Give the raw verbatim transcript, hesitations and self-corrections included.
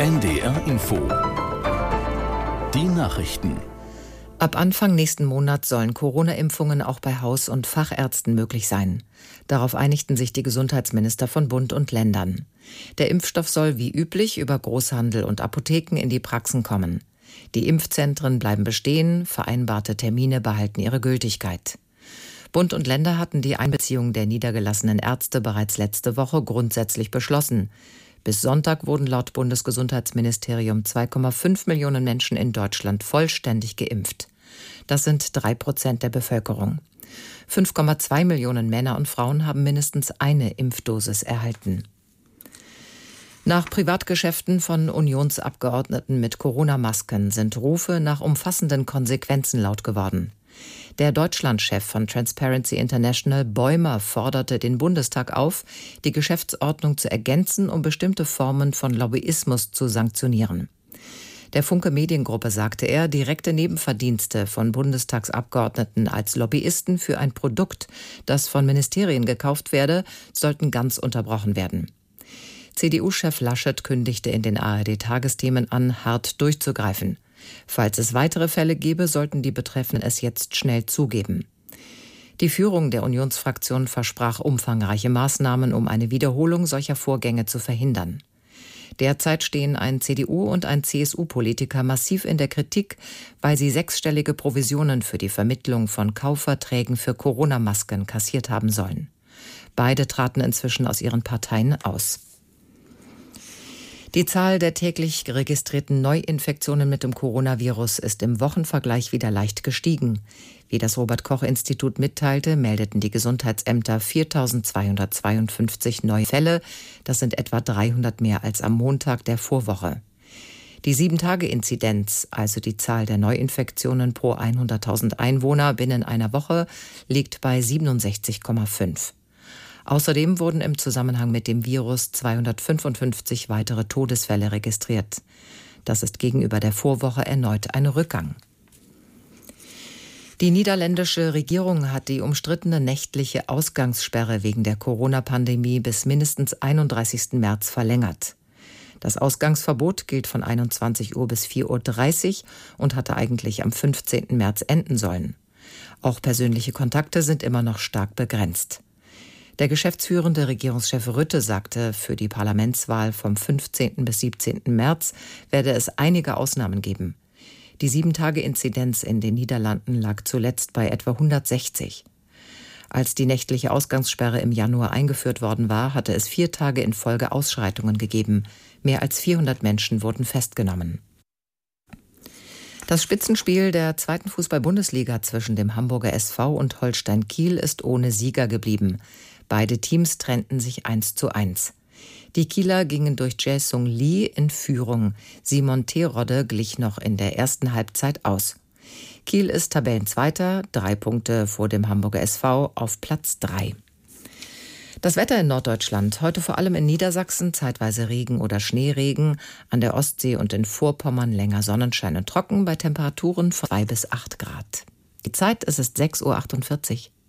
N D R Info. Die Nachrichten. Ab Anfang nächsten Monat sollen Corona-Impfungen auch bei Haus- und Fachärzten möglich sein. Darauf einigten sich die Gesundheitsminister von Bund und Ländern. Der Impfstoff soll wie üblich über Großhandel und Apotheken in die Praxen kommen. Die Impfzentren bleiben bestehen, vereinbarte Termine behalten ihre Gültigkeit. Bund und Länder hatten die Einbeziehung der niedergelassenen Ärzte bereits letzte Woche grundsätzlich beschlossen. Bis Sonntag wurden laut Bundesgesundheitsministerium zwei Komma fünf Millionen Menschen in Deutschland vollständig geimpft. Das sind drei Prozent der Bevölkerung. fünf Komma zwei Millionen Männer und Frauen haben mindestens eine Impfdosis erhalten. Nach Privatgeschäften von Unionsabgeordneten mit Corona-Masken sind Rufe nach umfassenden Konsequenzen laut geworden. Der Deutschlandchef von Transparency International, Bäumer, forderte den Bundestag auf, die Geschäftsordnung zu ergänzen, um bestimmte Formen von Lobbyismus zu sanktionieren. Der Funke Mediengruppe sagte er, direkte Nebenverdienste von Bundestagsabgeordneten als Lobbyisten für ein Produkt, das von Ministerien gekauft werde, sollten ganz unterbrochen werden. C D U-Chef Laschet kündigte in den A R D-Tagesthemen an, hart durchzugreifen. Falls es weitere Fälle gebe, sollten die Betreffenden es jetzt schnell zugeben. Die Führung der Unionsfraktion versprach umfangreiche Maßnahmen, um eine Wiederholung solcher Vorgänge zu verhindern. Derzeit stehen ein C D U- und ein C S U-Politiker massiv in der Kritik, weil sie sechsstellige Provisionen für die Vermittlung von Kaufverträgen für Corona-Masken kassiert haben sollen. Beide traten inzwischen aus ihren Parteien aus. Die Zahl der täglich registrierten Neuinfektionen mit dem Coronavirus ist im Wochenvergleich wieder leicht gestiegen. Wie das Robert-Koch-Institut mitteilte, meldeten die Gesundheitsämter viertausendzweihundertzweiundfünfzig neue Fälle. Das sind etwa dreihundert mehr als am Montag der Vorwoche. Die sieben-Tage-Inzidenz, also die Zahl der Neuinfektionen pro hunderttausend Einwohner binnen einer Woche, liegt bei siebenundsechzig Komma fünf. Außerdem wurden im Zusammenhang mit dem Virus zweihundertfünfundfünfzig weitere Todesfälle registriert. Das ist gegenüber der Vorwoche erneut ein Rückgang. Die niederländische Regierung hat die umstrittene nächtliche Ausgangssperre wegen der Corona-Pandemie bis mindestens einunddreißigsten März verlängert. Das Ausgangsverbot gilt von einundzwanzig Uhr bis vier Uhr dreißig und hatte eigentlich am fünfzehnten März enden sollen. Auch persönliche Kontakte sind immer noch stark begrenzt. Der geschäftsführende Regierungschef Rutte sagte, für die Parlamentswahl vom fünfzehnten bis siebzehnten März werde es einige Ausnahmen geben. Die sieben-Tage-Inzidenz in den Niederlanden lag zuletzt bei etwa hundertsechzig. Als die nächtliche Ausgangssperre im Januar eingeführt worden war, hatte es vier Tage in Folge Ausschreitungen gegeben. Mehr als vierhundert Menschen wurden festgenommen. Das Spitzenspiel der zweiten Fußball-Bundesliga zwischen dem Hamburger S V und Holstein Kiel ist ohne Sieger geblieben. Beide Teams trennten sich eins zu eins. Die Kieler gingen durch Jae-Sung Lee in Führung. Simon Terodde glich noch in der ersten Halbzeit aus. Kiel ist Tabellenzweiter, drei Punkte vor dem Hamburger S V auf Platz drei. Das Wetter in Norddeutschland. Heute vor allem in Niedersachsen zeitweise Regen oder Schneeregen. An der Ostsee und in Vorpommern länger Sonnenschein und trocken bei Temperaturen von zwei bis acht Grad. Die Zeit, es ist sechs Uhr achtundvierzig.